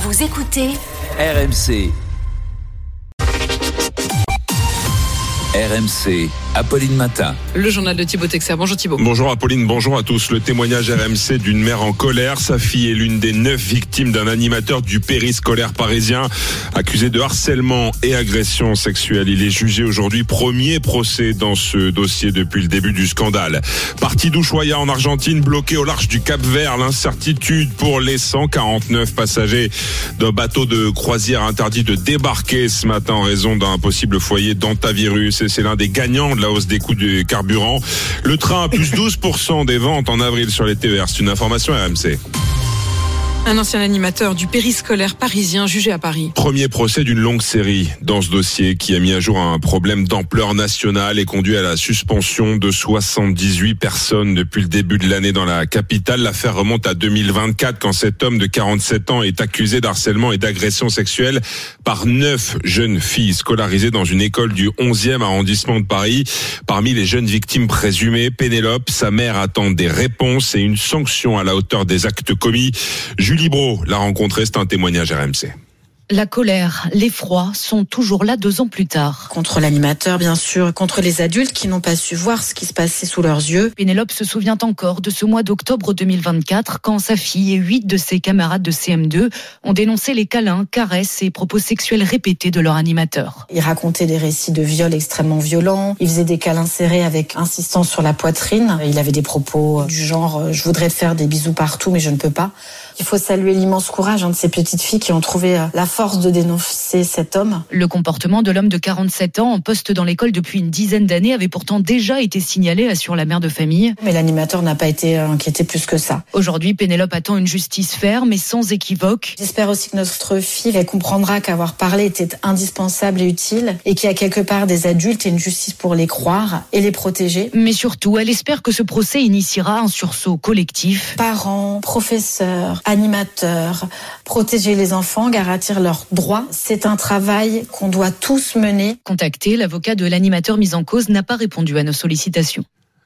Vous écoutez RMC. RMC, Apolline Matin. Le journal de Thibaut Texer. Bonjour Thibaut. Bonjour Apolline, bonjour à tous. Le témoignage RMC d'une mère en colère. Sa fille est l'une des 9 victimes d'un animateur du périscolaire parisien accusé de harcèlement et agression sexuelle. Il est jugé aujourd'hui, premier procès dans ce dossier depuis le début du scandale. Parti d'Ushuaia en Argentine, bloqué au large du Cap-Vert, l'incertitude pour les 149 passagers d'un bateau de croisière interdit de débarquer ce matin en raison d'un possible foyer d'hantavirus. C'est l'un des gagnants de la hausse des coûts du carburant. Le train a plus 12% des ventes en avril sur les TER. C'est une information RMC. Un ancien animateur du périscolaire parisien jugé à Paris. Premier procès d'une longue série dans ce dossier qui a mis à jour un problème d'ampleur nationale et conduit à la suspension de 78 personnes depuis le début de l'année dans la capitale. L'affaire remonte à 2024 quand cet homme de 47 ans est accusé d'harcèlement et d'agression sexuelle par 9 jeunes filles scolarisées dans une école du 11e arrondissement de Paris. Parmi les jeunes victimes présumées, Pénélope, sa mère attend des réponses et une sanction à la hauteur des actes commis. Julie Bro l'a rencontré, c'est un témoignage RMC. La colère, l'effroi sont toujours là 2 ans plus tard. Contre l'animateur, bien sûr, contre les adultes qui n'ont pas su voir ce qui se passait sous leurs yeux. Pénélope se souvient encore de ce mois d'octobre 2024 quand sa fille et 8 de ses camarades de CM2 ont dénoncé les câlins, caresses et propos sexuels répétés de leur animateur. Il racontait des récits de viols extrêmement violents. Il faisait des câlins serrés avec insistance sur la poitrine. Il avait des propos du genre « je voudrais te faire des bisous partout mais je ne peux pas ». Il faut saluer l'immense courage de ces petites filles qui ont trouvé la force de dénoncer cet homme. Le comportement de l'homme de 47 ans en poste dans l'école depuis une dizaine d'années avait pourtant déjà été signalé, assure la mère de famille. Mais l'animateur n'a pas été inquiété plus que ça. Aujourd'hui, Pénélope attend une justice ferme et sans équivoque. J'espère aussi que notre fille elle comprendra qu'avoir parlé était indispensable et utile et qu'il y a quelque part des adultes et une justice pour les croire et les protéger. Mais surtout, elle espère que ce procès initiera un sursaut collectif. Parents, professeurs, animateurs, protéger les enfants, garantir leurs droits, c'est un travail qu'on doit tous mener. Contacté, l'avocat de l'animateur mis en cause n'a pas répondu à nos sollicitations.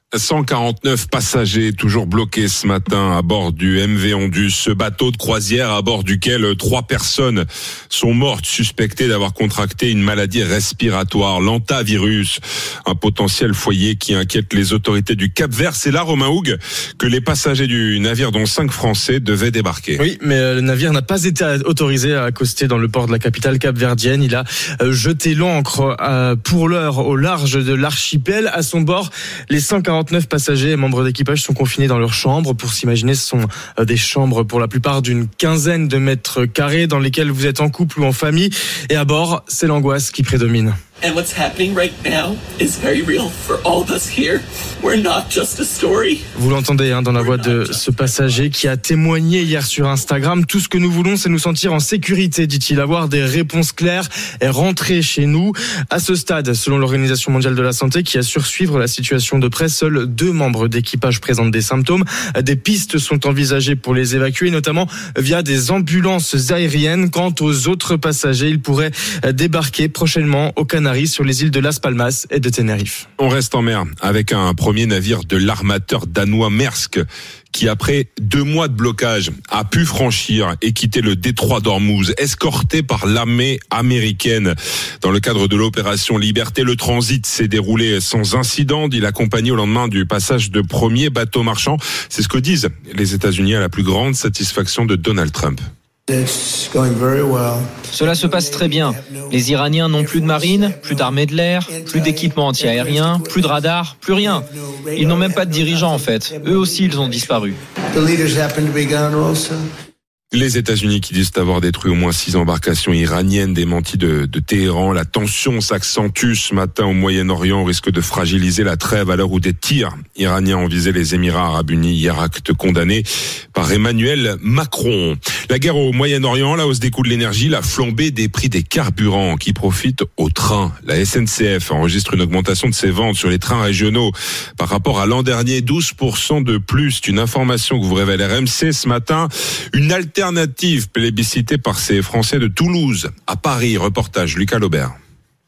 149 passagers toujours bloqués ce matin à bord du MV Ondus, ce bateau de croisière à bord duquel 3 personnes sont mortes suspectées d'avoir contracté une maladie respiratoire, l'hantavirus, un potentiel foyer qui inquiète les autorités du Cap-Vert. C'est là, Romain Houg, que les passagers du navire, dont 5 Français, devaient débarquer. Oui, mais le navire n'a pas été autorisé à accoster dans le port de la capitale capverdienne. Il a jeté l'ancre pour l'heure au large de l'archipel. À son bord, les 149 passagers et membres d'équipage sont confinés dans leurs chambres. Pour s'imaginer, ce sont des chambres pour la plupart d'une quinzaine de mètres carrés dans lesquelles vous êtes en couple ou en famille. Et à bord, c'est l'angoisse qui prédomine. And what's happening right now is very real for all of us here. We're not just a story. Vous l'entendez dans la voix de ce passager qui a témoigné hier sur Instagram. Tout ce que nous voulons, c'est nous sentir en sécurité, dit-il, avoir des réponses claires et rentrer chez nous. À ce stade, selon l'Organisation mondiale de la santé, qui assure suivre la situation de près, seuls 2 membres d'équipage présentent des symptômes. Des pistes sont envisagées pour les évacuer, notamment via des ambulances aériennes. Quant aux autres passagers, ils pourraient débarquer prochainement aux Canaries, sur les îles de Las Palmas et de Tenerife. On reste en mer avec un premier navire de l'armateur danois Maersk qui, après 2 mois de blocage, a pu franchir et quitter le détroit d'Ormuz, escorté par l'armée américaine. Dans le cadre de l'opération Liberté, le transit s'est déroulé sans incident, dit la compagnie au lendemain du passage de premier bateau marchand. C'est ce que disent les États-Unis à la plus grande satisfaction de Donald Trump. Cela se passe très bien. Les Iraniens n'ont plus de marine, plus d'armée de l'air, plus d'équipement anti-aérien, plus de radars, plus rien. Ils n'ont même pas de dirigeants en fait. Eux aussi, ils ont disparu. Les États-Unis qui disent avoir détruit au moins 6 embarcations iraniennes, démenties de Téhéran. La tension s'accentue ce matin au Moyen-Orient, au risque de fragiliser la trêve à l'heure où des tirs iraniens ont visé les Émirats arabes unis hier, acte condamné par Emmanuel Macron. La guerre au Moyen-Orient, la hausse des coûts de l'énergie, la flambée des prix des carburants qui profitent aux trains. La SNCF enregistre une augmentation de ses ventes sur les trains régionaux par rapport à l'an dernier, 12% de plus. C'est une information que vous révèle RMC ce matin. Une alternative plébiscitée par ces Français de Toulouse à Paris. Reportage Lucas Laubert.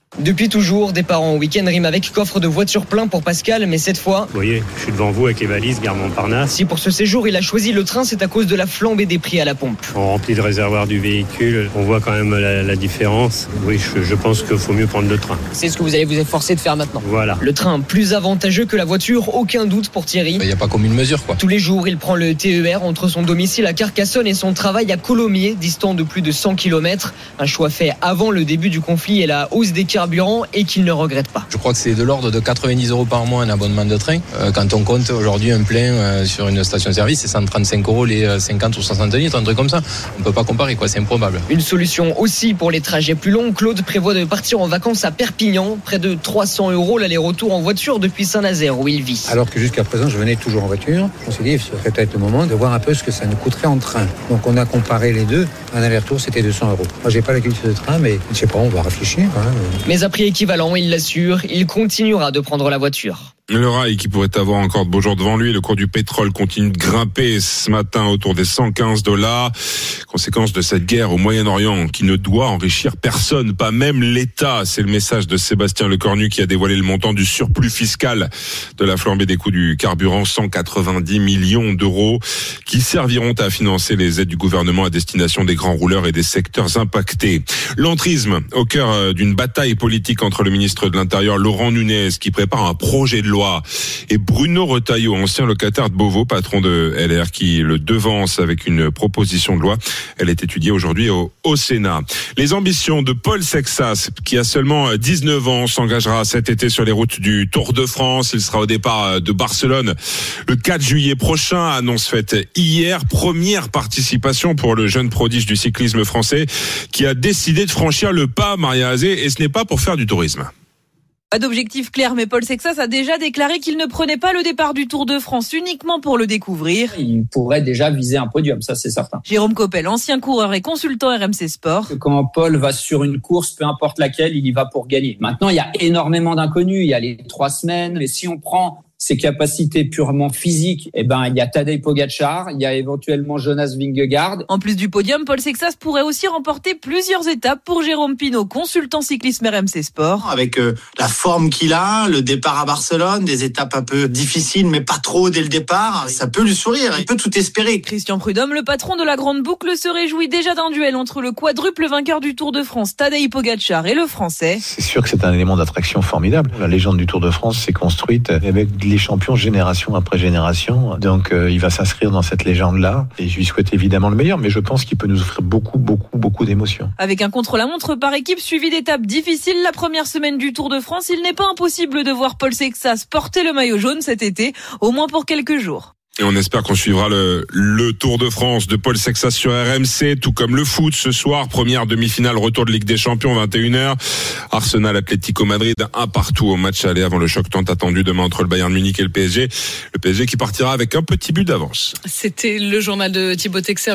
Depuis toujours, départ en week-end rime avec coffre de voiture plein pour Pascal, mais cette fois... Vous voyez, je suis devant vous avec les valises, gare Montparnasse. Si pour ce séjour il a choisi le train, c'est à cause de la flambée des prix à la pompe. On remplit le réservoir du véhicule, on voit quand même la différence. Oui, je pense qu'il faut mieux prendre le train. C'est ce que vous allez vous efforcer de faire maintenant. Voilà. Le train plus avantageux que la voiture, aucun doute pour Thierry. Il n'y a pas commune mesure, quoi. Tous les jours, il prend le TER entre son domicile à Carcassonne et son travail à Colomiers, distant de plus de 100 km. Un choix fait avant le début du conflit et la hausse des carburants et qu'il ne regrette pas. Je crois que c'est de l'ordre de 90 € par mois un abonnement de train. Quand on compte aujourd'hui un plein sur une station-service, c'est 135 € les 50 ou 60 litres, un truc comme ça. On ne peut pas comparer, quoi, c'est improbable. Une solution aussi pour les trajets plus longs. Claude prévoit de partir en vacances à Perpignan, près de 300 € l'aller-retour en voiture depuis Saint-Nazaire où il vit. Alors que jusqu'à présent, je venais toujours en voiture. On s'est dit, ce serait peut-être le moment de voir un peu ce que ça nous coûterait en train. Donc on a comparé les deux. Un aller-retour, c'était 200 €. Moi, j'ai pas la culture de train, mais je sais pas, on va réfléchir. Hein. Mais à prix équivalent, il l'assure, il continuera de prendre la voiture. Le rail qui pourrait avoir encore de beaux jours devant lui. Le cours du pétrole continue de grimper ce matin autour des $115. Conséquence de cette guerre au Moyen-Orient qui ne doit enrichir personne, pas même l'État. C'est le message de Sébastien Lecornu qui a dévoilé le montant du surplus fiscal de la flambée des coûts du carburant, 190 millions d'euros qui serviront à financer les aides du gouvernement à destination des grands rouleurs et des secteurs impactés. L'entrisme au cœur d'une bataille politique entre le ministre de l'Intérieur Laurent Nunez qui prépare un projet de loi et Bruno Retailleau, ancien locataire de Beauvau, patron de LR, qui le devance avec une proposition de loi. Elle est étudiée aujourd'hui au Sénat. Les ambitions de Paul Sexas, qui a seulement 19 ans, s'engagera cet été sur les routes du Tour de France. Il sera au départ de Barcelone le 4 juillet prochain. Annonce faite hier. Première participation pour le jeune prodige du cyclisme français qui a décidé de franchir le pas, Maria Azé, et ce n'est pas pour faire du tourisme. Pas d'objectif clair, mais Paul Sexas a déjà déclaré qu'il ne prenait pas le départ du Tour de France uniquement pour le découvrir. Il pourrait déjà viser un podium, ça c'est certain. Jérôme Coppel, ancien coureur et consultant RMC Sport. Quand Paul va sur une course, peu importe laquelle, il y va pour gagner. Maintenant, il y a énormément d'inconnus. Il y a les 3 semaines. Mais si on prend ses capacités purement physiques, il y a Tadej Pogačar, il y a éventuellement Jonas Vingegaard. En plus du podium, Paul Sexas pourrait aussi remporter plusieurs étapes pour Jérôme Pinault, consultant cyclisme RMC Sport. Avec la forme qu'il a, le départ à Barcelone, des étapes un peu difficiles, mais pas trop dès le départ, ça peut lui sourire, il peut tout espérer. Christian Prudhomme, le patron de la Grande Boucle, se réjouit déjà d'un duel entre le quadruple vainqueur du Tour de France, Tadej Pogačar, et le Français. C'est sûr que c'est un élément d'attraction formidable. La légende du Tour de France s'est construite avec les champions génération après génération. Donc il va s'inscrire dans cette légende-là. Et je lui souhaite évidemment le meilleur, mais je pense qu'il peut nous offrir beaucoup d'émotions. Avec un contre-la-montre par équipe suivi d'étapes difficiles, la première semaine du Tour de France, il n'est pas impossible de voir Paul Sexas porter le maillot jaune cet été, au moins pour quelques jours. Et on espère qu'on suivra le Tour de France de Paul Sexas sur RMC, tout comme le foot ce soir. Première demi-finale, retour de Ligue des Champions, 21h. Arsenal, Atlético Madrid, 1-1 au match aller avant le choc tant attendu demain entre le Bayern Munich et le PSG. Le PSG qui partira avec un petit but d'avance. C'était le journal de Thibaut Texer.